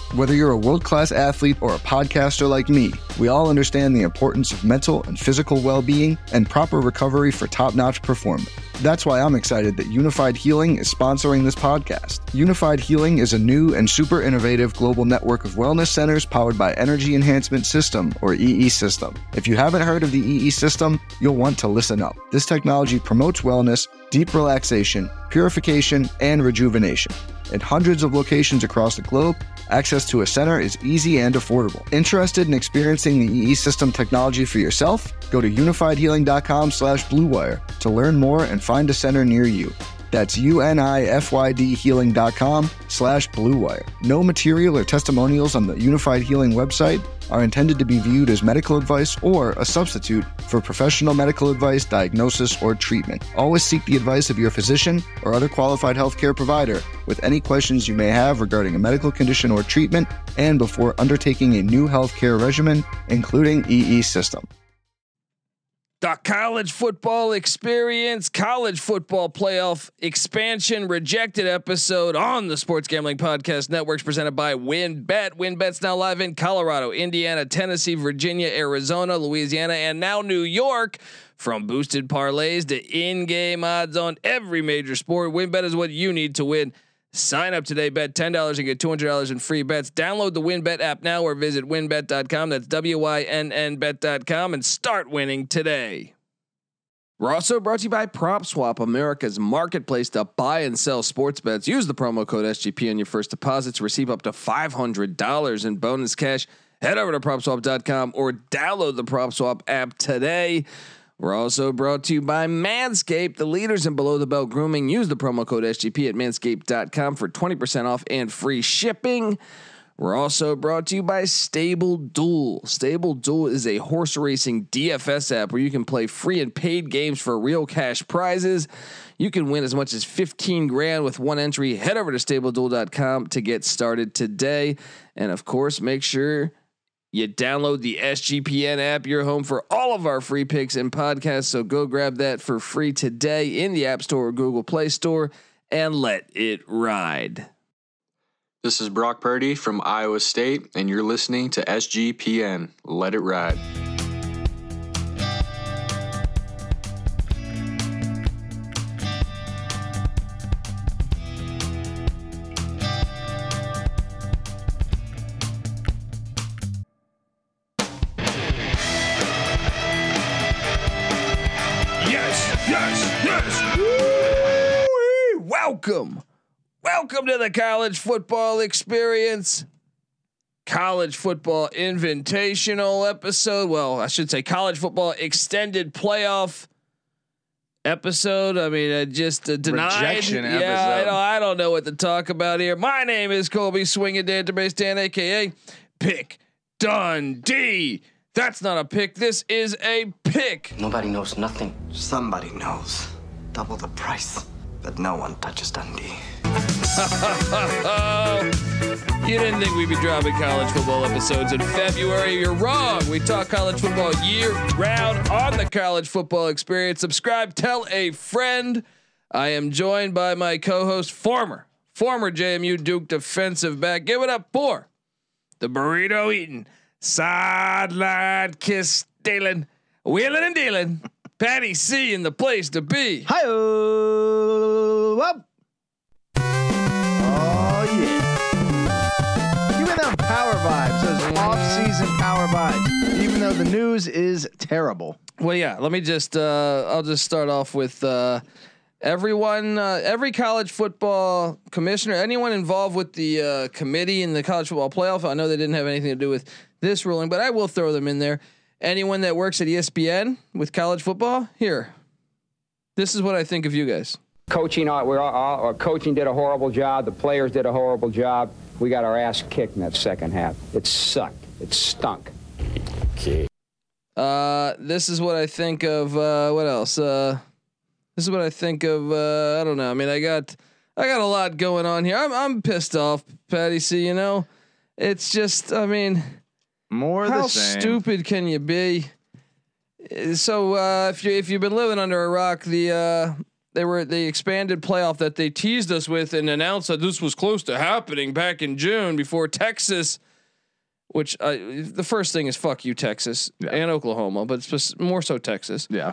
Whether you're a world-class athlete or a podcaster like me, we all understand the importance of mental and physical well-being and proper recovery for top-notch performance. That's why I'm excited that Unified Healing is sponsoring this podcast. Unified Healing is a new and super innovative global network of wellness centers powered by Energy Enhancement System, or EE System. If you haven't heard of the EE System, you'll want to listen up. This technology promotes wellness, deep relaxation, purification, and rejuvenation. In hundreds of locations across the globe, access to a center is easy and affordable. Interested in experiencing the EE System technology for yourself? Go to unifiedhealing.com/bluewire to learn more and find a center near you. That's unifydhealing.com/bluewire. No material or testimonials on the Unified Healing website are intended to be viewed as medical advice or a substitute for professional medical advice, diagnosis, or treatment. Always seek the advice of your physician or other qualified healthcare provider with any questions you may have regarding a medical condition or treatment and before undertaking a new healthcare regimen, including EE System. The college football experience, college football playoff expansion rejected episode on the Sports Gambling Podcast Networks presented by WynnBET. WynnBET's now live in Colorado, Indiana, Tennessee, Virginia, Arizona, Louisiana, and now New York. From boosted parlays to in-game odds on every major sport, WynnBET is what you need to win. Sign up today, bet $10 and get $200 in free bets. Download the WynnBET app now or visit wynnbet.com. That's WYNNBet.com and start winning today. We're also brought to you by PropSwap, America's marketplace to buy and sell sports bets. Use the promo code SGP on your first deposit to receive up to $500 in bonus cash. Head over to PropSwap.com or download the PropSwap app today. We're also brought to you by Manscaped, the leaders in below the belt grooming. Use the promo code SGP at manscaped.com for 20% off and free shipping. We're also brought to you by Stable Duel. Stable Duel is a horse racing DFS app where you can play free and paid games for real cash prizes. You can win as much as $15,000 with one entry. Head over to StableDuel.com to get started today. And of course, make sure you download the SGPN app, your home for all of our free picks and podcasts. So go grab that for free today in the App Store or Google Play Store and let it ride. This is Brock Purdy from Iowa State, and you're listening to SGPN. Let it ride. Welcome to the college football experience, college football invitational episode. Well, I should say college football extended playoff episode. I mean, just denied. Rejection episode. I don't know what to talk about here. My name is Colby Swinging Database Dan, aka Pick Dundee. That's not a pick. This is a pick. Nobody knows nothing. Somebody knows. Double the price, but no one touches Dundee. You didn't think we'd be dropping college football episodes in February. You're wrong. We talk college football year round on the college football experience. Subscribe, tell a friend. I am joined by my co-host, former JMU Duke defensive back. Give it up for the burrito eating, sideline kiss stealing, wheeling and dealing, Patty C in the place to be. Hi-oh. Oh yeah. Give me them power vibes, those off-season power vibes. Even though the news is terrible. Well, yeah. Let me just. I'll just start off with everyone. Every college football commissioner, anyone involved with the committee in the college football playoff. I know they didn't have anything to do with this ruling, but I will throw them in there. Anyone that works at ESPN with college football, here. This is what I think of you guys. Coaching, our coaching did a horrible job. The players did a horrible job. We got our ass kicked in that second half. It sucked. It stunk. Okay. This is what I think of. What else? This is what I think of. I don't know. I mean, I got a lot going on here. I'm pissed off, Patty C. You know, it's just. I mean, more how the same. stupid can you be? So if you've been living under a rock, the the expanded playoff that they teased us with and announced that this was close to happening back in June before Texas, which the first thing is fuck you Texas and Oklahoma, but it's just more so Texas. Yeah.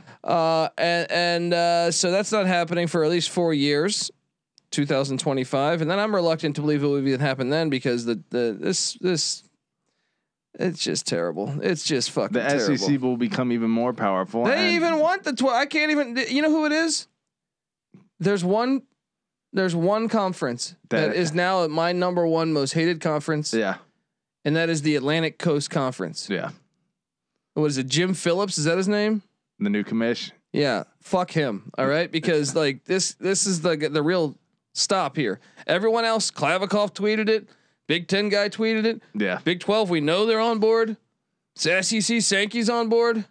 So that's not happening for at least 4 years, 2025, and then I'm reluctant to believe it would even happen then because this. It's just terrible. It's just fucking terrible. The SEC will become even more powerful. They even want the 12. I can't even. You know who it is? There's one conference that is now my number one most hated conference. Yeah, and that is the Atlantic Coast Conference. Yeah. What is it? Jim Phillips? Is that his name? The new commish. Yeah. Fuck him. All right, because like this is the real stop here. Everyone else, Klavikov tweeted it. Big 10 guy tweeted it. Yeah. Big 12, we know they're on board. SEC Sankey's on board.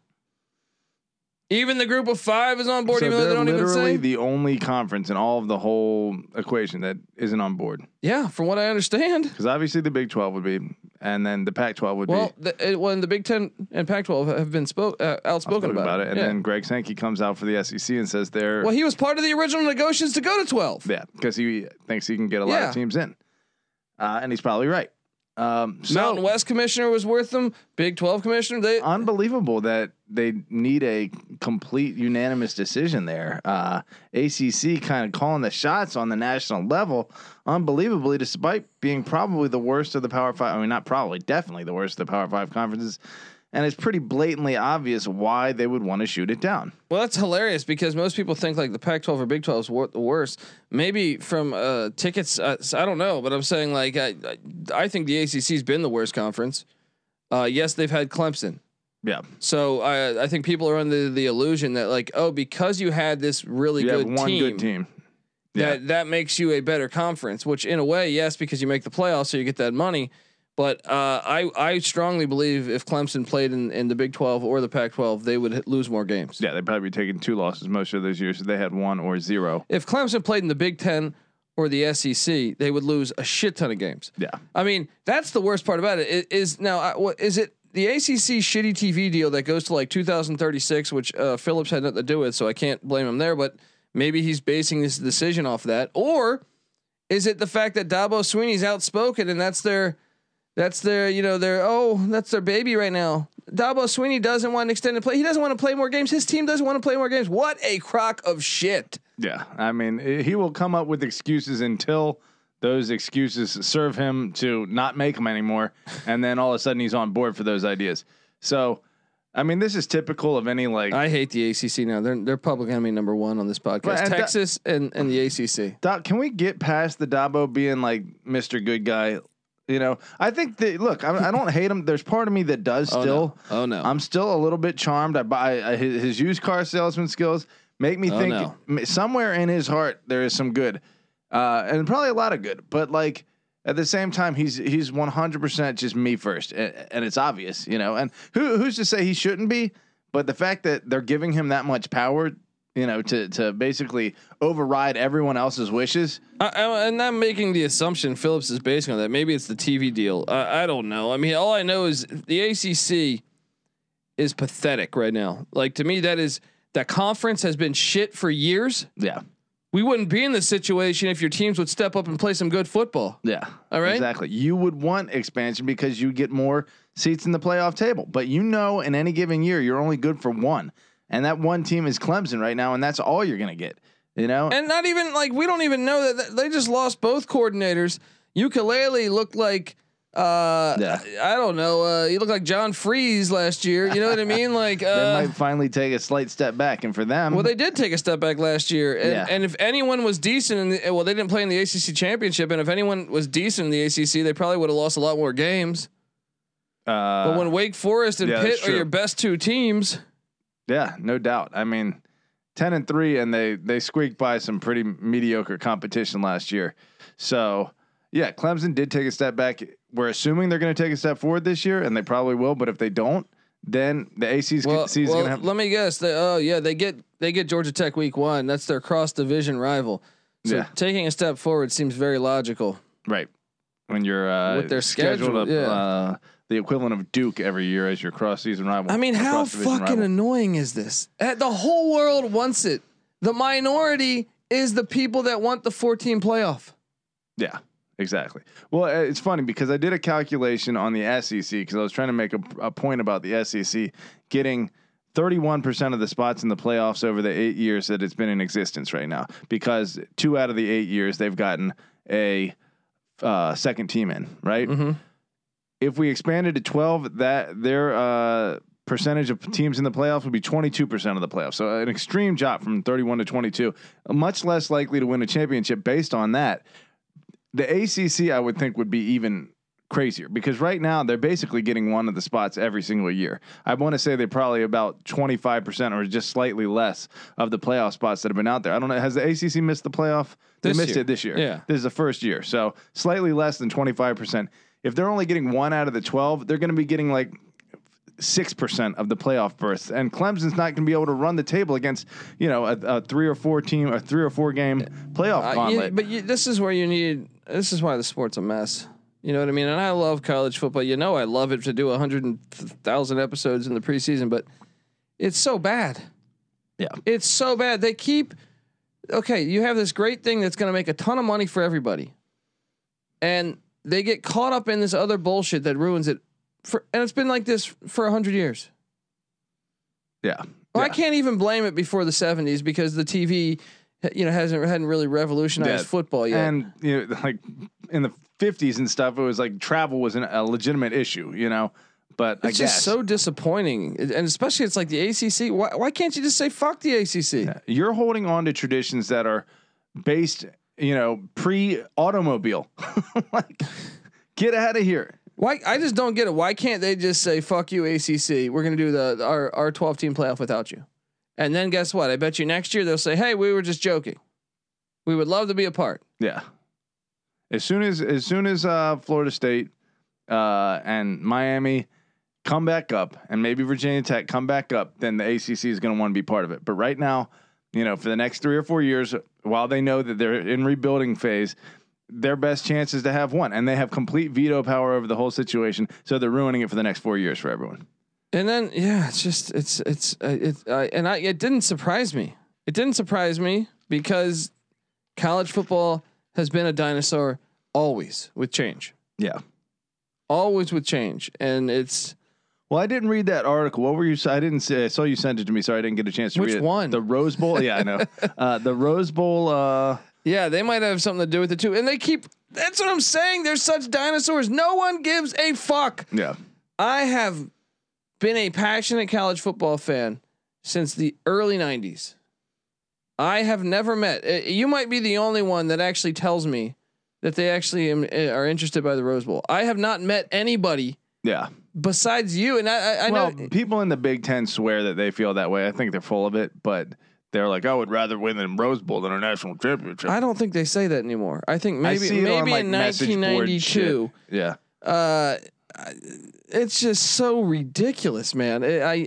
Even the group of 5 is on board, So even though they don't even say. literally the only conference in all of the whole equation that isn't on board. Yeah, from what I understand. Because obviously the Big 12 would be, and then the Pac-12 would be. When the Big 10 and Pac-12 have been outspoken about it. And then Greg Sankey comes out for the SEC and says they're. Well, he was part of the original negotiations to go to 12. Yeah, because he thinks he can get a lot of teams in. And he's probably right. Mountain West commissioner was worth them. Big 12 commissioner. Unbelievable that they need a complete unanimous decision there. ACC kind of calling the shots on the national level. Unbelievably, despite being probably the worst of the Power 5. I mean, not probably, definitely the worst of the Power 5 conferences. And it's pretty blatantly obvious why they would want to shoot it down. Well, that's hilarious because most people think like the Pac-12 or Big 12 is the worst. Maybe from tickets, I don't know, but I'm saying like I think the ACC's been the worst conference. Yes, they've had Clemson. Yeah. So I think people are under the illusion that like, oh, because you had this really good team. Yeah. That makes you a better conference. Which in a way, yes, because you make the playoffs, so you get that money. But I strongly believe if Clemson played in the Big 12 or the Pac-12, they would lose more games. Yeah, they'd probably be taking 2 losses most of those years. So they had 1 or 0. If Clemson played in the Big 10 or the SEC, they would lose a shit ton of games. Yeah, I mean that's the worst part about it. Is it the ACC shitty TV deal that goes to like 2036, which Phillips had nothing to do with, so I can't blame him there. But maybe he's basing this decision off that, or is it the fact that Dabo Swinney's outspoken and that's their that's their baby right now. Dabo Swinney doesn't want an extended play. He doesn't want to play more games. His team doesn't want to play more games. What a crock of shit. Yeah. I mean, he will come up with excuses until those excuses serve him to not make them anymore. And then all of a sudden he's on board for those ideas. So, I mean, this is typical of any like. I hate the ACC now. They're public enemy number 1 on this podcast. Texas and the ACC. Doc, can we get past the Dabo being like Mr. Good Guy? You know, I think that look, I don't hate him. There's part of me that does still. Oh no. I'm still a little bit charmed. I buy his used car salesman skills make me think somewhere in his heart there is some good, and probably a lot of good. But like at the same time, he's 100% just me first, and it's obvious, you know. And who's to say he shouldn't be? But the fact that they're giving him that much power, you know, to basically override everyone else's wishes. And I'm making the assumption Phillips is basing on that. Maybe it's the TV deal. I don't know. I mean, all I know is the ACC is pathetic right now. Like to me, that conference has been shit for years. Yeah. We wouldn't be in this situation if your teams would step up and play some good football. Yeah. All right. Exactly. You would want expansion because you get more seats in the playoff table. But you know, in any given year, you're only good for one. And that one team is Clemson right now, and that's all you're going to get, you know? And not even like we don't even know that they just lost both coordinators. Ukulele looked like I don't know. He looked like John Freeze last year. You know what I mean? Like they might finally take a slight step back, and for them, well, they did take a step back last year. And if anyone was decent, they didn't play in the ACC championship. And if anyone was decent in the ACC, they probably would have lost a lot more games. But when Wake Forest and Pitt are your best 2 teams. Yeah, no doubt. I mean, 10-3, and they squeaked by some pretty mediocre competition last year. So, yeah, Clemson did take a step back. We're assuming they're going to take a step forward this year, and they probably will. But if they don't, then the ACC is going to have. Let me guess. They get Georgia Tech week 1. That's their cross division rival. So taking a step forward seems very logical. Right. When you're with their schedule, the equivalent of Duke every year as your cross season rival. I mean, how fucking annoying is this? The whole world wants it. The minority is the people that want the 14 playoff. Yeah, exactly. Well, it's funny because I did a calculation on the SEC because I was trying to make a point about the SEC getting 31% of the spots in the playoffs over the 8 years that it's been in existence right now, because 2 out of the 8 years they've gotten a second team in, right? Mm-hmm. If we expanded to 12, that their percentage of teams in the playoffs would be 22% of the playoffs. So an extreme drop from 31 to 22, much less likely to win a championship based on that. The ACC, I would think, would be even crazier because right now they're basically getting one of the spots every single year. I want to say they're probably about 25% or just slightly less of the playoff spots that have been out there. I don't know. Has the ACC missed the playoff? They missed it this year. Yeah. This is the first year. So slightly less than 25%. If they're only getting 1 out of the 12, they're going to be getting like 6% of the playoff berths, and Clemson's not going to be able to run the table against, a 3 or 4 team, a 3 or 4 game playoff gauntlet. This is where you need. This is why the sport's a mess. You know what I mean? And I love college football. I love it to do 100,000 episodes in the preseason, but it's so bad. Yeah, it's so bad. They keep. Okay, you have this great thing that's going to make a ton of money for everybody, and they get caught up in this other bullshit that ruins it. And it's been like this for 100 years. Yeah. Well, I can't even blame it before the 70s because the TV, hadn't really revolutionized football yet. And like in the 50s and stuff, it was like travel was a legitimate issue. But it's just so disappointing, and especially it's like the ACC. Why can't you just say fuck the ACC? Yeah. You're holding on to traditions that are based, pre-automobile. Like, get out of here. Why? I just don't get it. Why can't they just say fuck you ACC? We're gonna do our 12 team playoff without you, and then guess what? I bet you next year they'll say, hey, we were just joking. We would love to be a part. Yeah. As soon as Florida State and Miami come back up, and maybe Virginia Tech come back up, then the ACC is going to want to be part of it. But right now, for the next 3 or 4 years, while they know that they're in rebuilding phase, their best chance is to have one, and they have complete veto power over the whole situation. So they're ruining it for the next 4 years for everyone. And then, it didn't surprise me. It didn't surprise me because college football has been a dinosaur always with change. Yeah. Always with change. And it's. Well, I didn't read that article. What were you? I didn't say. I saw you sent it to me. Sorry, I didn't get a chance to read it. Which one? The Rose Bowl. Yeah, I know. The Rose Bowl. Yeah, they might have something to do with it too. And they keep. That's what I'm saying. They're such dinosaurs. No one gives a fuck. Yeah. I have been a passionate college football fan since the early 90s. I have never met. You might be the only one that actually tells me that they actually are interested by the Rose Bowl. I have not met anybody. Yeah. Besides you, and I know people in the Big Ten swear that they feel that way. I think they're full of it, but they're like, I would rather win the Rose Bowl than a national championship. I don't think they say that anymore. I think maybe in 1992. Yeah. It's just so ridiculous, man.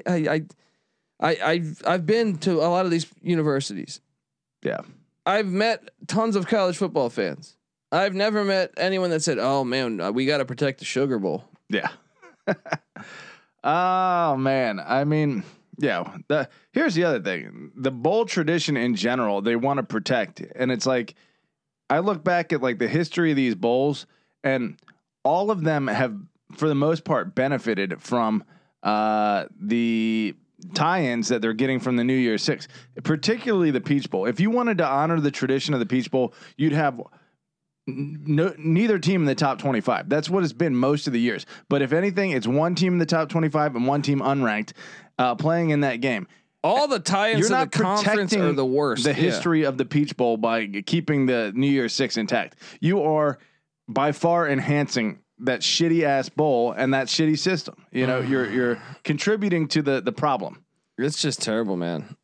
I've been to a lot of these universities. Yeah. I've met tons of college football fans. I've never met anyone that said, "Oh man, we got to protect the Sugar Bowl." Yeah. Oh man. I mean, yeah. Here's the other thing. The bowl tradition in general, they want to protect. And it's like, I look back at like the history of these bowls, and all of them have, for the most part, benefited from the tie-ins that they're getting from the New Year's Six, particularly the Peach Bowl. If you wanted to honor the tradition of the Peach Bowl, you'd have neither team in the top 25. That's what it's been most of the years. But if anything, it's one team in the top 25 and one team unranked playing in that game. All the tie-ins of the conference are the worst. The history of the Peach Bowl by keeping the New Year's Six intact. You are by far enhancing that shitty ass bowl and that shitty system. You're contributing to the problem. It's just terrible, man.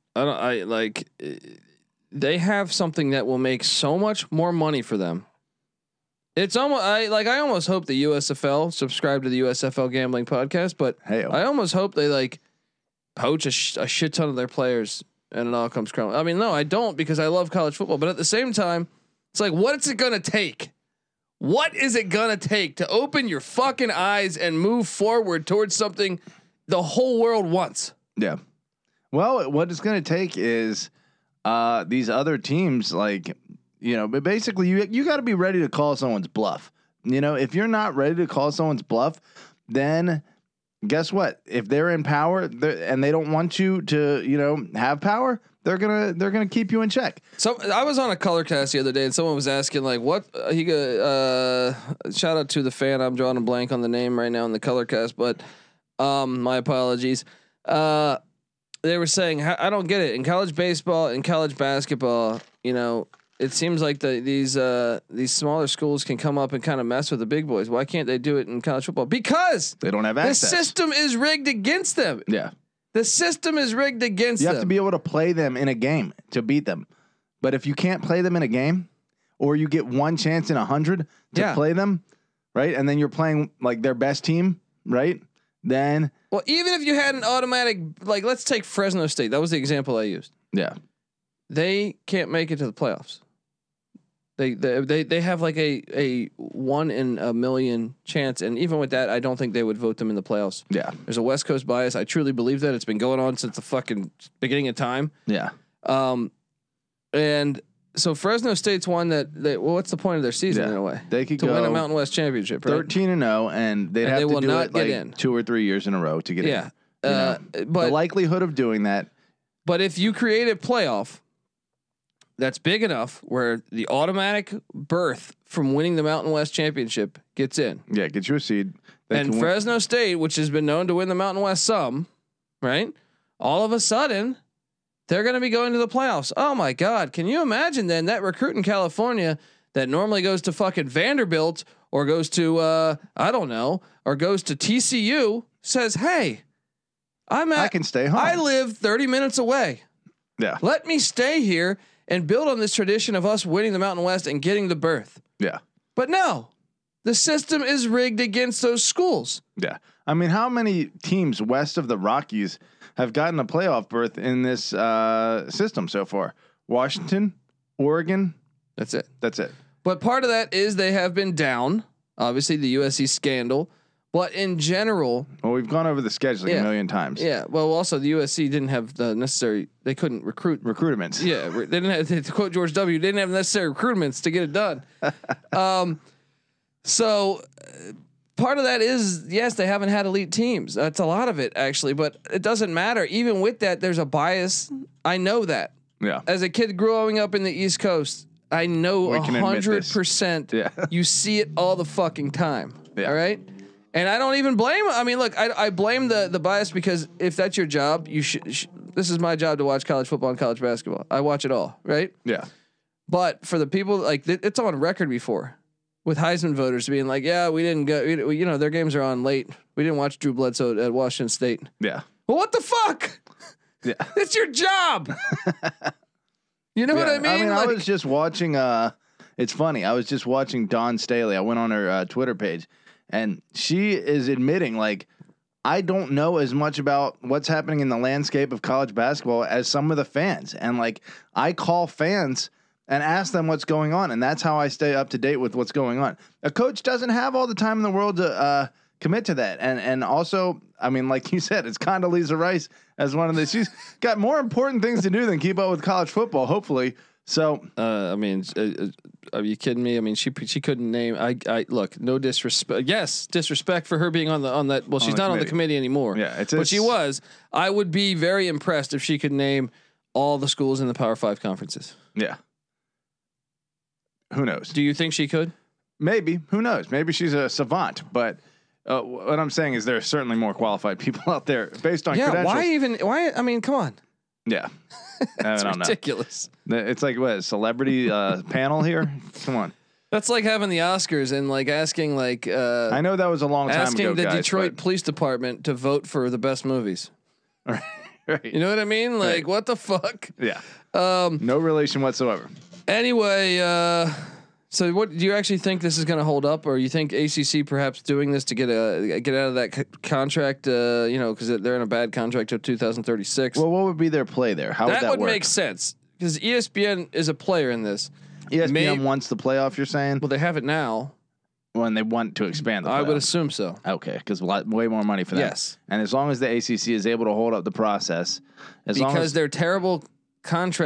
They have something that will make so much more money for them. It's almost I almost hope the USFL subscribe to the USFL gambling podcast, but I almost hope they poach a shit ton of their players and it all comes crumbling. I mean, no, I don't, because I love college football, but at the same time, it's like, what is it going to take? What is it going to take to open your fucking eyes and move forward towards something the whole world wants? Yeah. Well, what it's going to take is these other teams, like, you know, but basically you got to be ready to call someone's bluff. You know, if you're not ready to call someone's bluff, then guess what? If they're in power and they don't want you to, you know, have power, they're gonna keep you in check. So I was on a Colorcast the other day, and someone was asking like, "What?" Shout out to the fan. I'm drawing a blank on the name right now in the Colorcast, but my apologies. They were saying, I don't get it in college baseball and college basketball. You know, it seems like these smaller schools can come up and kind of mess with the big boys. Why can't they do it in college football? Because they don't have access. The system is rigged against them. Yeah. The system is rigged against them. You have to be able to play them in a game to beat them. But if you can't play them in a game, or you get one chance in 100 to play them, right? And then you're playing like their best team, right? Then. Well, even if you had an automatic, like let's take Fresno State. That was the example I used. Yeah. They can't make it to the playoffs. They have like a 1 in a million chance, and even with that, I don't think they would vote them in the playoffs. Yeah, there's a West Coast bias. I truly believe that. It's been going on since the fucking beginning of time. Yeah. And so Fresno State's one that well, what's the point of their season in a way? They could to win a Mountain West championship, right? 13-0, and they'd have to do it like 2 or 3 years in a row to get in. Yeah, but the likelihood of doing that. But if you create a playoff that's big enough where the automatic berth from winning the Mountain West championship gets in. Yeah, get you a seed. And Fresno State, which has been known to win the Mountain West some, right? All of a sudden, they're going to be going to the playoffs. Oh my God. Can you imagine then that recruit in California that normally goes to fucking Vanderbilt or goes to, I don't know, or goes to TCU says, hey, I can stay home. I live 30 minutes away. Yeah. Let me stay here and build on this tradition of us winning the Mountain West and getting the berth. Yeah. But no, the system is rigged against those schools. Yeah. I mean, how many teams west of the Rockies have gotten a playoff berth in this system so far? Washington, Oregon. That's it. But part of that is they have been down. Obviously, the USC scandal. But in general, well, we've gone over the scheduling a million times. Yeah. Well, also the USC didn't have the necessary. They couldn't recruitments. Yeah, they didn't have. To quote George W., they didn't have the necessary recruitments to get it done. So part of that is yes, they haven't had elite teams. That's a lot of it actually, but it doesn't matter. Even with that, there's a bias. I know that. Yeah. As a kid growing up in the East Coast, I know 100%. Yeah. You see it all the fucking time. Yeah. All right. And I don't even blame. I mean, look, I blame the bias because if that's your job, you should. This is my job to watch college football and college basketball. I watch it all, right? Yeah. But for the people like it's on record before, with Heisman voters being like, "Yeah, we didn't go. You know, their games are on late. We didn't watch Drew Bledsoe at Washington State." Yeah. Well, what the fuck? Yeah. It's your job. You know what I mean? I was just watching. It's funny. I was just watching Dawn Staley. I went on her Twitter page. And she is admitting, like, I don't know as much about what's happening in the landscape of college basketball as some of the fans. And, like, I call fans and ask them what's going on. And that's how I stay up to date with what's going on. A coach doesn't have all the time in the world to commit to that. And also, I mean, like you said, it's Condoleezza Rice as one of the – she's got more important things to do than keep up with college football, hopefully. So I mean, are you kidding me? I mean, she couldn't name. I look, no disrespect. Yes, disrespect for her being on that. Well, she's not on the committee anymore. Yeah, but she was. I would be very impressed if she could name all the schools in the Power 5 conferences. Yeah. Who knows? Do you think she could? Maybe. Who knows? Maybe she's a savant. But what I'm saying is there are certainly more qualified people out there based on credentials. Why? I mean, come on. Yeah. That's ridiculous. It's like what, a celebrity panel here? Come on. That's like having the Oscars and like asking like I know that was a long time ago. Asking the guys, Detroit Police Department to vote for the best movies. Right. You know what I mean? Like what the fuck? Yeah. No relation whatsoever. Anyway, so what do you actually think this is going to hold up, or you think ACC perhaps doing this to get out of that contract? You know, because they're in a bad contract till 2036. Well, what would be their play there? How would that work? Make sense because ESPN is a player in this. ESPN wants the playoff. You're saying? Well, they have it now. When they want to expand the playoff. I would assume so. Okay, because way more money for them. Yes, and as long as the ACC is able to hold up the process, because their terrible contract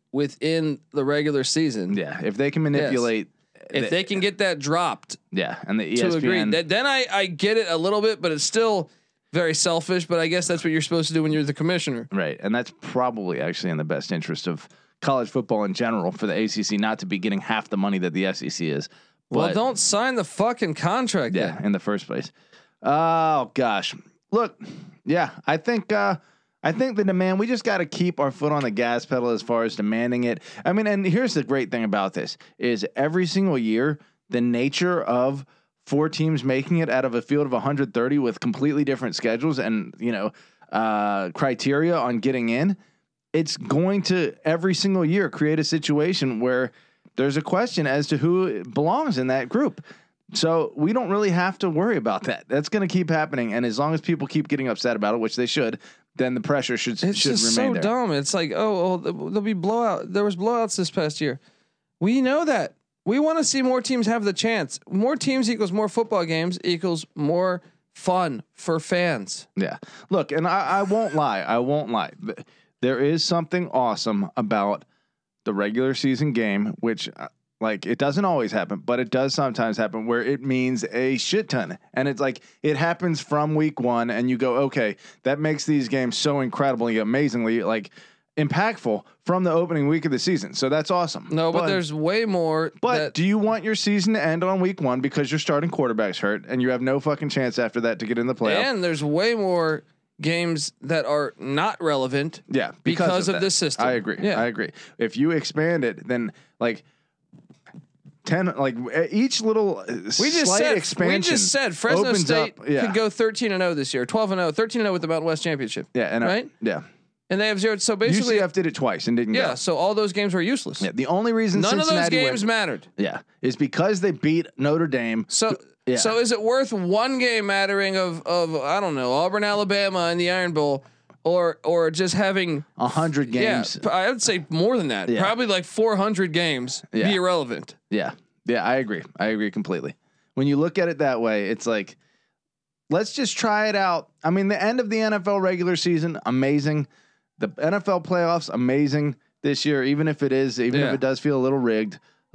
within the regular season. Yeah, if they can manipulate, if they can get that dropped, and the ESPN, to agree, then I get it a little bit, but it's still very selfish. But I guess that's what you're supposed to do when you're the commissioner, right? And that's probably actually in the best interest of college football in general for the ACC not to be getting half the money that the SEC is. Well, don't sign the fucking contract. Yeah, in the first place. Oh gosh, look, yeah, I think the demand, we just got to keep our foot on the gas pedal as far as demanding it. I mean, and here's the great thing about this is every single year, the nature of 4 teams making it out of a field of 130 with completely different schedules and, criteria on getting in, it's going to every single year create a situation where there's a question as to who belongs in that group. So we don't really have to worry about that. That's going to keep happening. And as long as people keep getting upset about it, which they should, then the pressure should remain so there. Dumb. It's like, there'll be blowout. There was blowouts this past year. We know that. We want to see more teams have the chance. More teams equals more football games equals more fun for fans. Yeah. Look, and I won't lie. There is something awesome about the regular season game, which it doesn't always happen, but it does sometimes happen where it means a shit ton. And it's like, it happens from week 1 and you go, okay, that makes these games so incredibly, amazingly impactful from the opening week of the season. So that's awesome. No, but there's way more. But do you want your season to end on week 1 because your starting quarterback's hurt and you have no fucking chance after that to get in the playoff? And there's way more games that are not relevant. Yeah. Because of this system. I agree. Yeah. I agree. If you expand it, then 10, each little slight expansion. We just said Fresno State could go 13-0 this year, 12-0, 13-0 with the Mountain West Championship. Yeah. And right. Yeah. And they have 0. So basically, UCF did it twice and didn't. Yeah. So all those games were useless. Yeah. The only reason none Cincinnati of those games mattered. Yeah, is because they beat Notre Dame. So is it worth one game mattering of I don't know, Auburn, Alabama in the Iron Bowl, or just having 100 games? Yeah, I would say more than that. Yeah. Probably 400 games be irrelevant. Yeah. Yeah, I agree. I agree completely. When you look at it that way, it's like, let's just try it out. I mean, the end of the NFL regular season, amazing. The NFL playoffs, amazing this year, even if it does feel a little rigged,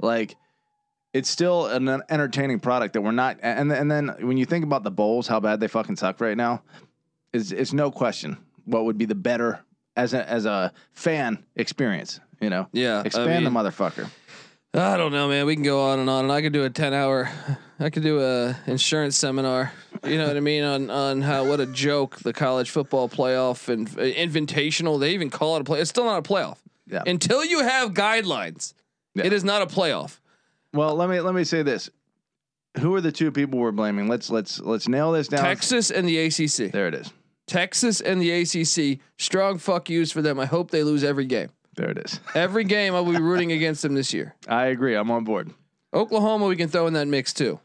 it's still an entertaining product that we're not. And then when you think about the bowls, how bad they fucking suck right now, it's no question what would be the better as a fan experience, Yeah. Expand the motherfucker. I don't know, man. We can go on, and I could do a 10-hour. I could do a insurance seminar. You know what I mean on what a joke the college football playoff and invitational. They even call it a play. It's still not a playoff. Yeah. Until you have guidelines, it is not a playoff. Well, let me say this. Who are the 2 people we're blaming? Let's nail this down. Texas and the ACC. There it is. Texas and the ACC. Strong fuck yous for them. I hope they lose every game. There it is. Every game I'll be rooting against them this year. I agree. I'm on board. Oklahoma, we can throw in that mix too.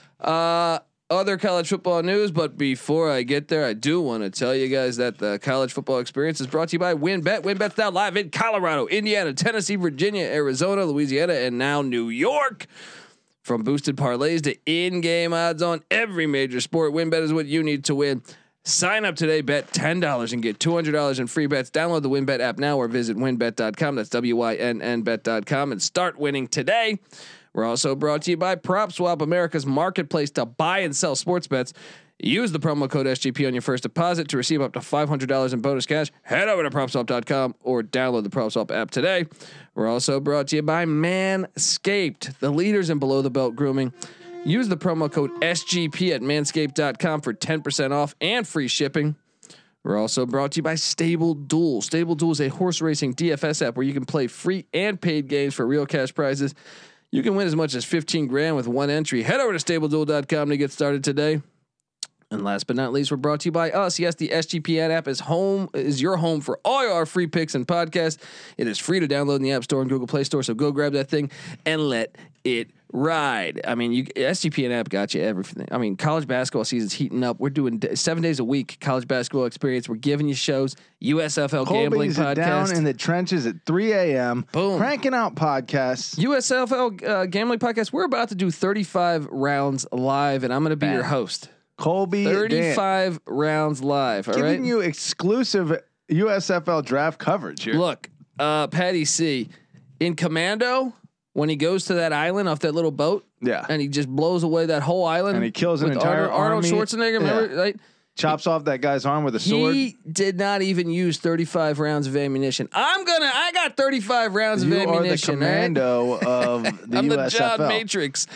Other college football news, but before I get there, I do want to tell you guys that the college football experience is brought to you by WynnBET. WynnBET's now live in Colorado, Indiana, Tennessee, Virginia, Arizona, Louisiana, and now New York. From boosted parlays to in-game odds on every major sport, WynnBET is what you need to win. Sign up today, bet $10 and get $200 in free bets. Download the WynnBET app now or visit wynnbet.com. That's WYNNBet.com and start winning today. We're also brought to you by PropSwap, America's marketplace to buy and sell sports bets. Use the promo code SGP on your first deposit to receive up to $500 in bonus cash. Head over to PropSwap.com or download the PropSwap app today. We're also brought to you by Manscaped, the leaders in below the belt grooming. Use the promo code SGP at manscaped.com for 10% off and free shipping. We're also brought to you by Stable Duel. Stable Duel is a horse racing DFS app where you can play free and paid games for real cash prizes. You can win as much as $15,000 with one entry. Head over to StableDuel.com to get started today. And last but not least, we're brought to you by us. Yes, the SGPN app is your home for all our free picks and podcasts. It is free to download in the App Store and Google Play Store. So go grab that thing and let it ride. I mean, SGPN app got you everything. I mean, college basketball season's heating up. We're doing 7 days a week college basketball experience. We're giving you shows. USFL gambling podcast down in the trenches at 3 a.m. Boom, cranking out podcasts. USFL gambling podcast. We're about to do 35 rounds live, and I'm going to be your host. Colby 35 rounds live. All right, giving you exclusive USFL draft coverage here. Look, Patty C. in Commando, when he goes to that island off that little boat, and he just blows away that whole island, and he kills an entire Arnold army. Schwarzenegger, remember, right? Chops off that guy's arm with a sword. He did not even use 35 rounds of ammunition. I got 35 rounds of ammunition. You are the commando of the I'm USFL. the John Matrix.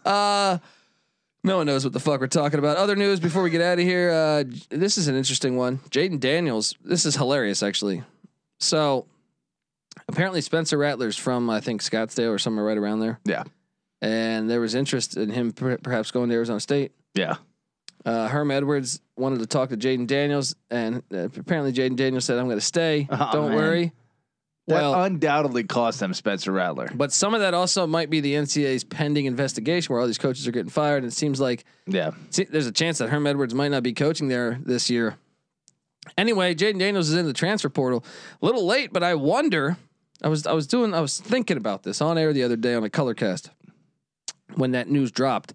No one knows what the fuck we're talking about. Other news before we get out of here. This is an interesting one. Jaden Daniels. This is hilarious, actually. So apparently Spencer Rattler's from, I think, Scottsdale or somewhere right around there. Yeah. And there was interest in him perhaps going to Arizona State. Yeah. Herm Edwards wanted to talk to Jaden Daniels, and apparently Jaden Daniels said, "I'm going to stay. Don't worry." That undoubtedly cost them Spencer Rattler. But some of that also might be the NCAA's pending investigation, where all these coaches are getting fired, and it seems like there's a chance that Herm Edwards might not be coaching there this year. Anyway, Jaden Daniels is in the transfer portal. A little late, but I wonder. I was thinking about this on air the other day on a Colorcast when that news dropped.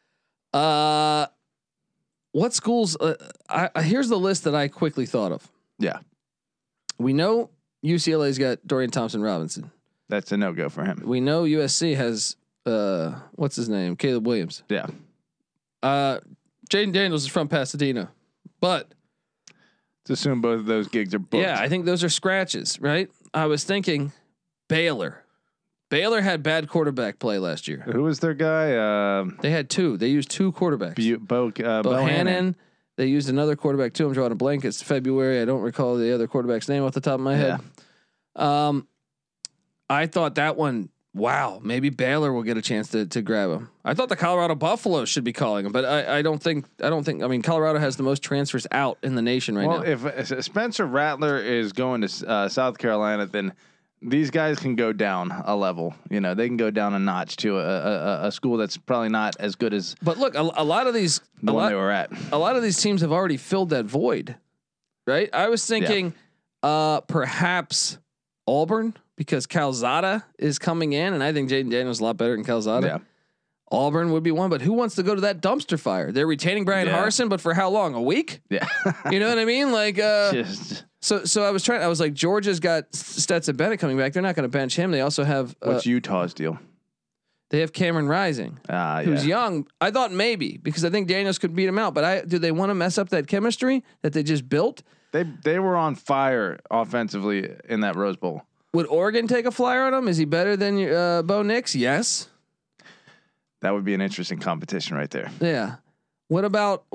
What schools? Here's the list that I quickly thought of. Yeah, we know UCLA's got Dorian Thompson-Robinson. That's a no-go for him. We know USC has what's his name? Caleb Williams. Yeah. Jaden Daniels is from Pasadena, but let's assume both of those gigs are booked. Yeah, I think those are scratches, right? I was thinking Baylor. Baylor had bad quarterback play last year. Who was their guy? They had two. They used two quarterbacks. Bohannon. They used another quarterback too. I'm drawing a blank. It's February. I don't recall the other quarterback's name off the top of my head. Yeah. I thought that one. Wow, maybe Baylor will get a chance to grab him. I thought the Colorado Buffaloes should be calling him, but I don't think. I mean, Colorado has the most transfers out in the nation right now. Well, if Spencer Rattler is going to South Carolina, then these guys can go down a level. You know, they can go down a notch to a school that's probably not as good as. But look, a lot of these, they were at. A lot of these teams have already filled that void, right? I was thinking, perhaps Auburn, because Calzada is coming in, and I think Jaden Daniels is a lot better than Calzada. Yeah. Auburn would be one, but who wants to go to that dumpster fire? They're retaining Brian Harsin, but for how long? A week? Yeah. You know what I mean? Like, So I was like, Georgia's got Stetson Bennett coming back. They're not going to bench him. They also have what's Utah's deal? They have Cameron Rising, who's young. I thought maybe because I think Daniels could beat him out. But do they want to mess up that chemistry that they just built? They were on fire offensively in that Rose Bowl. Would Oregon take a flyer on him? Is he better than Bo Nix? Yes. That would be an interesting competition right there. Yeah. What about?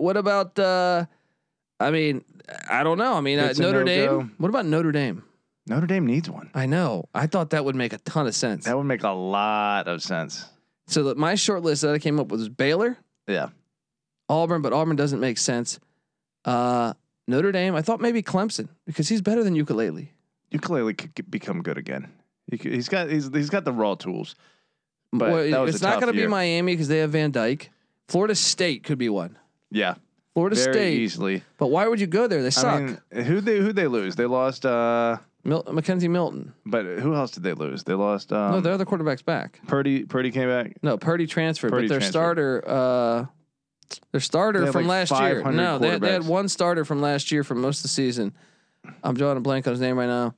I mean, I don't know. I mean, Notre Dame. What about Notre Dame? Notre Dame needs one. I know. I thought that would make a ton of sense. That would make a lot of sense. So my short list that I came up with was Baylor. Yeah. Auburn, but Auburn doesn't make sense. Notre Dame. I thought maybe Clemson because he's better than Ukulele. Ukulele could become good again. He's got the raw tools. But it's not going to be Miami because they have Van Dyke. Florida State could be one. Yeah. Florida Very State easily. But why would you go there? They suck. I mean, who they lose? They lost Mackenzie Milton. But who else did they lose? They lost no, their other quarterback's back. Purdy came back. No, Purdy transferred, but their starter from last year. No, they had one starter from last year from most of the season. I'm drawing a blank on his name right now.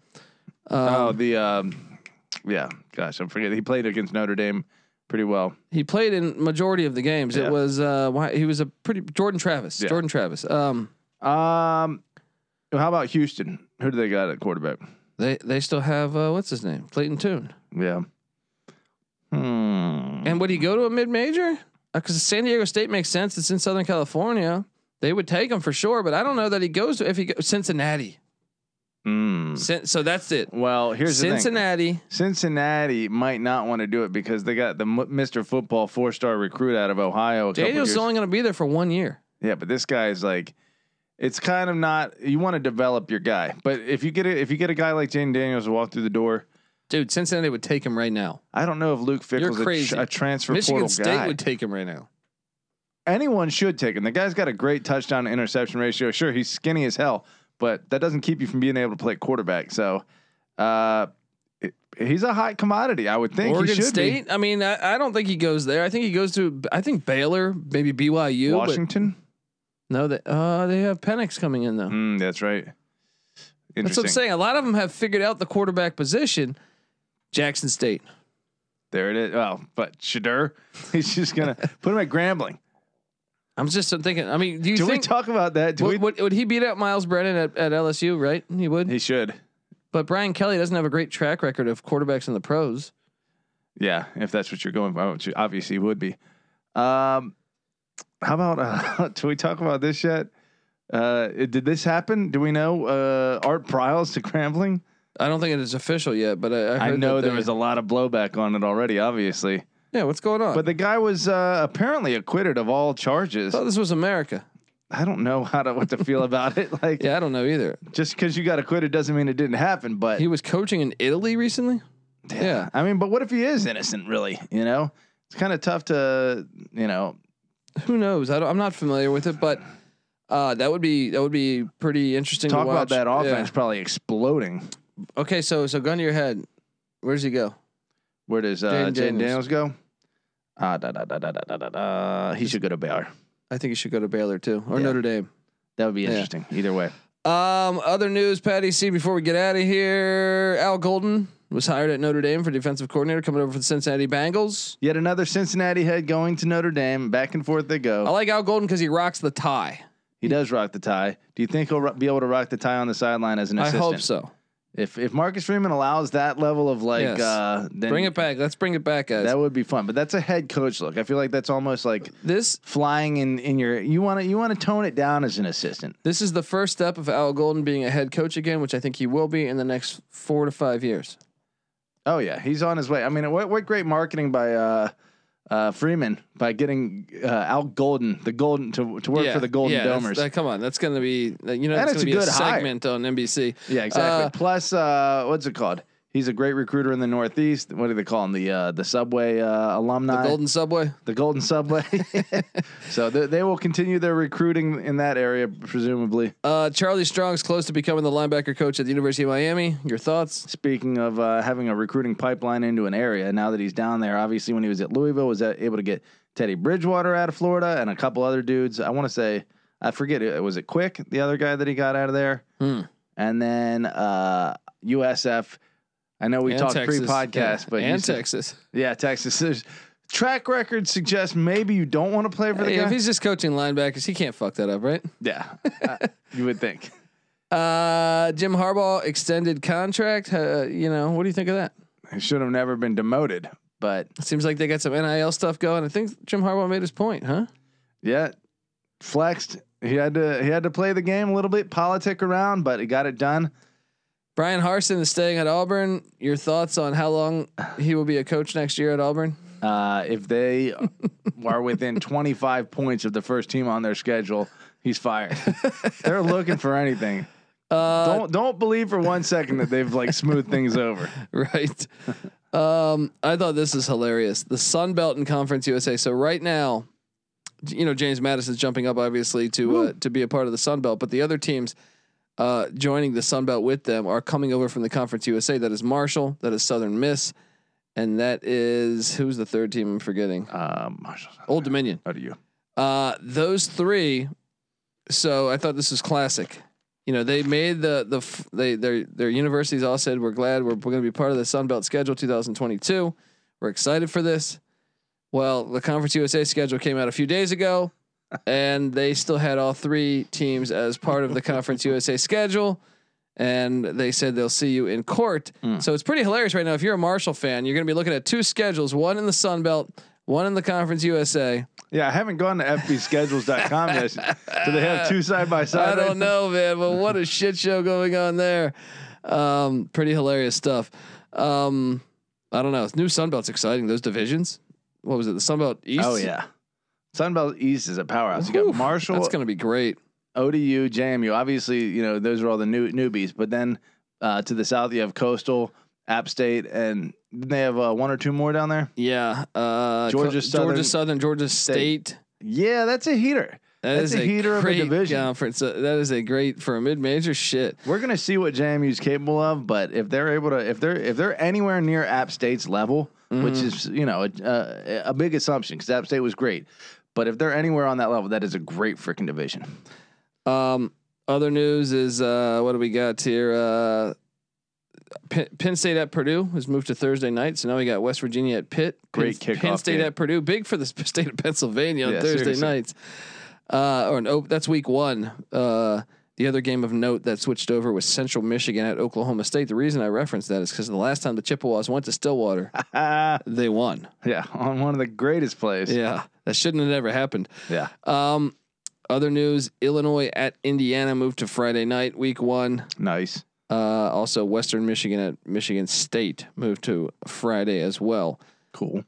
Gosh, I'm forgetting. He played against Notre Dame pretty well. He played in majority of the games. Yeah. It was he was a pretty Jordan Travis. Yeah. Jordan Travis. How about Houston? Who do they got at quarterback? They still have what's his name? Clayton Tune. Yeah. And would he go to a mid-major? Because San Diego State makes sense. It's in Southern California. They would take him for sure, but I don't know that he goes to Cincinnati. So that's it. Well, here's Cincinnati. The thing. Cincinnati might not want to do it because they got the Mr. Football 4-star recruit out of Ohio. Daniel's only going to be there for 1 year. Yeah, but this guy is like, it's kind of not. You want to develop your guy, but if you get a guy like Jaden Daniels to walk through the door, dude, Cincinnati would take him right now. I don't know if Luke Fickell's a transfer portal guy. Michigan State would take him right now. Anyone should take him. The guy's got a great touchdown to interception ratio. Sure, he's skinny as hell, but that doesn't keep you from being able to play quarterback. So, he's a hot commodity. I would think. Oregon State. Be. I mean, I don't think he goes there. I think he goes to. I think Baylor, maybe BYU, Washington. No, they have Penix coming in though. That's right. That's what I'm saying. A lot of them have figured out the quarterback position. Jackson State. There it is. Well, but Shadur, he's just gonna put him at Grambling. I'm just thinking. I mean, do you think we talk about that? Would he beat out Miles Brennan at LSU? Right, he would. He should. But Brian Kelly doesn't have a great track record of quarterbacks in the pros. Yeah, if that's what you're going for, which obviously would be. How about? Do we talk about this yet? Did this happen? Do we know Art Pryles to Grambling? I don't think it is official yet, but I know there was a lot of blowback on it already. Obviously. Yeah, what's going on? But the guy was apparently acquitted of all charges. I thought this was America. I don't know what to feel about it. Like, yeah, I don't know either. Just because you got acquitted doesn't mean it didn't happen. But he was coaching in Italy recently. Yeah. I mean, but what if he is innocent? Really, it's kind of tough to, Who knows? I'm not familiar with it, but that would be pretty interesting. Talk to watch. About that offense probably exploding. Okay, so gun to your head. Where does he go? Where does Jayden Daniels go? He should go to Baylor. I think he should go to Baylor too, or Notre Dame. That would be interesting. Either way. Other news, Patty C. Before we get out of here, Al Golden was hired at Notre Dame for defensive coordinator, coming over for the Cincinnati Bengals. Yet another Cincinnati head going to Notre Dame. Back and forth they go. I like Al Golden because he rocks the tie. He does rock the tie. Do you think he'll be able to rock the tie on the sideline as an assistant? I hope so. If Marcus Freeman allows that level of then bring it back. Let's bring it back, guys. That would be fun. But that's a head coach look. I feel like that's almost like this flying in your. You want to tone it down as an assistant. This is the first step of Al Golden being a head coach again, which I think he will be in the next 4 to 5 years. Oh yeah, he's on his way. I mean, what great marketing by Freeman by getting Al Golden, the Golden to work for the Golden Domers. Come on, that's going to be that's going to be a segment on NBC. Yeah, exactly. Plus, what's it called? He's a great recruiter in the Northeast. What do they call him? The Subway alumni. The Golden Subway. The Golden Subway. So they will continue their recruiting in that area, presumably. Charlie Strong's close to becoming the linebacker coach at the University of Miami. Your thoughts? Speaking of having a recruiting pipeline into an area, now that he's down there, obviously when he was at Louisville, was able to get Teddy Bridgewater out of Florida and a couple other dudes. I want to say, I forget, was it Quick, the other guy that he got out of there? And then USF. I know we talked pre-podcast, but Texas. Yeah, Texas. There's, track record suggests maybe you don't want to play for the guy. If he's just coaching linebackers, he can't fuck that up, right? Yeah, you would think. Jim Harbaugh extended contract. What do you think of that? He should have never been demoted, but it seems like they got some NIL stuff going. I think Jim Harbaugh made his point, huh? Yeah, flexed. He had to play the game a little bit, politic around, but he got it done. Brian Harsin is staying at Auburn. Your thoughts on how long he will be a coach next year at Auburn? If they are within 25 points of the first team on their schedule, he's fired. They're looking for anything. Don't believe for 1 second that they've smoothed things over. Right. I thought this is hilarious. The Sun Belt and Conference USA. So right now, James Madison's jumping up obviously to be a part of the Sun Belt, but the other teams joining the Sun Belt with them are coming over from the Conference USA. That is Marshall, that is Southern Miss, and that is, who's the third team I'm forgetting? Marshall. Old Dominion. How do you? Those three. So I thought this was classic. They made their universities all said, we're glad we're going to be part of the Sun Belt schedule 2022. We're excited for this. Well, the Conference USA schedule came out a few days ago. And they still had all three teams as part of the Conference USA schedule. And they said they'll see you in court. So it's pretty hilarious right now. If you're a Marshall fan, you're going to be looking at two schedules, one in the Sun Belt, one in the Conference USA. Yeah, I haven't gone to fbschedules.com yet. Do they have two side by side? I don't know, man. But what a shit show going on there. Pretty hilarious stuff. I don't know. New Sun Belt's exciting. Those divisions. What was it? The Sun Belt East? Oh, yeah. Sun Belt East is a powerhouse. You got Marshall. That's going to be great. ODU, JMU. Obviously, those are all the newbies. But then to the south, you have Coastal, App State, and they have one or two more down there. Yeah, Georgia Southern, Georgia State. Yeah, that's a heater. That's a heater of a division conference. That is a great for a mid-major shit. We're gonna see what JMU's capable of, but if they're able to, if they're anywhere near App State's level, which is a big assumption because App State was great. But if they're anywhere on that level, that is a great freaking division. Other news is what do we got here? Penn State at Purdue has moved to Thursday night, so now we got West Virginia at Pitt. Great kickoff. Penn State game. at Purdue, big for the state of Pennsylvania on Thursday nights. That's week 1. The other game of note that switched over was Central Michigan at Oklahoma State. The reason I referenced that is because the last time the Chippewas went to Stillwater, they won. Yeah, on one of the greatest plays. Yeah, that shouldn't have ever happened. Yeah. Other news: Illinois at Indiana moved to Friday night, week 1. Nice. Also, Western Michigan at Michigan State moved to Friday as well. Cool.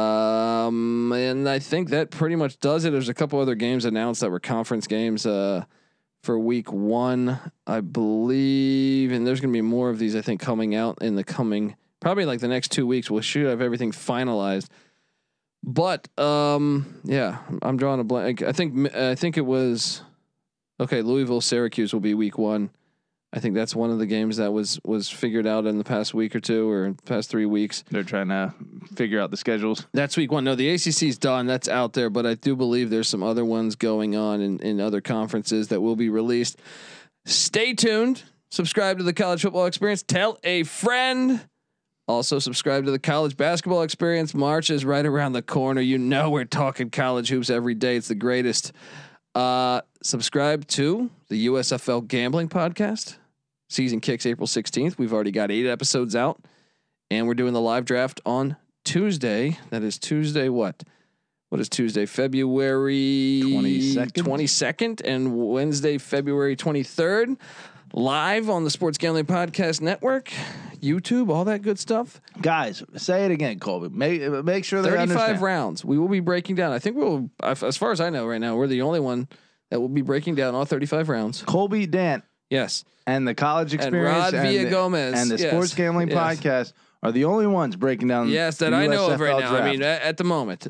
And I think that pretty much does it. There's a couple other games announced that were conference games. For week 1, I believe, and there's going to be more of these, I think, coming out in the coming, probably like the next 2 weeks. We should have everything finalized. But yeah, I'm drawing a blank. I think it was okay. Louisville, Syracuse will be week 1. I think that's one of the games that was figured out in the past week or 2 or past 3 weeks. They're trying to figure out the schedules. That's week 1. No, the ACC's done. That's out there, but I do believe there's some other ones going on in other conferences that will be released. Stay tuned. Subscribe to the College Football Experience. Tell a friend. Also subscribe to the College Basketball Experience. March is right around the corner. You know we're talking college hoops every day. It's the greatest. Subscribe to the USFL Gambling Podcast. Season kicks April 16th. We've already got 8 episodes out, and we're doing the live draft on Tuesday. That is Tuesday. What is Tuesday? February 22nd and Wednesday, February 23rd. Live on the Sports Gambling Podcast Network, YouTube, all that good stuff. Guys, say it again, Colby. Make sure they 35 understand. rounds. We will be breaking down. I think we'll, as far as I know right now, we're the only one that will be breaking down all 35 rounds. Colby Dant. Yes. And the College Experience and Rod Villagomez and the yes. Sports Gambling Podcast are the only ones breaking down. Yes, that the I know USFL of right now. draft. I mean, at the moment.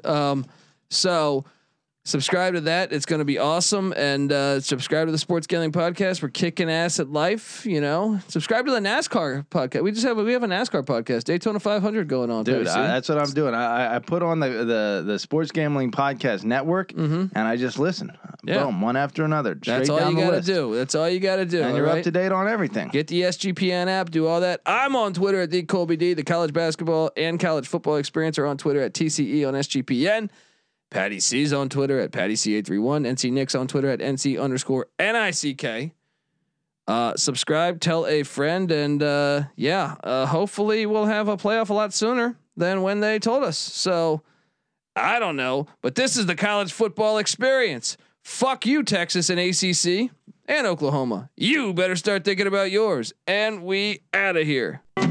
So subscribe to that. It's going to be awesome. And subscribe to the Sports Gambling Podcast. We're kicking ass at life. You know, subscribe to the NASCAR podcast. We have a NASCAR podcast, Daytona 500 going on. Dude, that's what I'm doing. I put on the Sports Gambling Podcast Network, and I just listen. Yeah. Boom, one after another. That's all you got to do. That's all you got to do. And you're up to date on everything. Get the SGPN app. Do all that. I'm on Twitter at @DColbyD. The College Basketball and College Football Experience are on Twitter at TCE on SGPN. Patty C's on Twitter at PattyC831. NC Nick's on Twitter at NC_NICK. Subscribe, tell a friend, and hopefully we'll have a playoff a lot sooner than when they told us. So I don't know, but this is the College Football Experience. Fuck you, Texas and ACC and Oklahoma. You better start thinking about yours. And we out of here.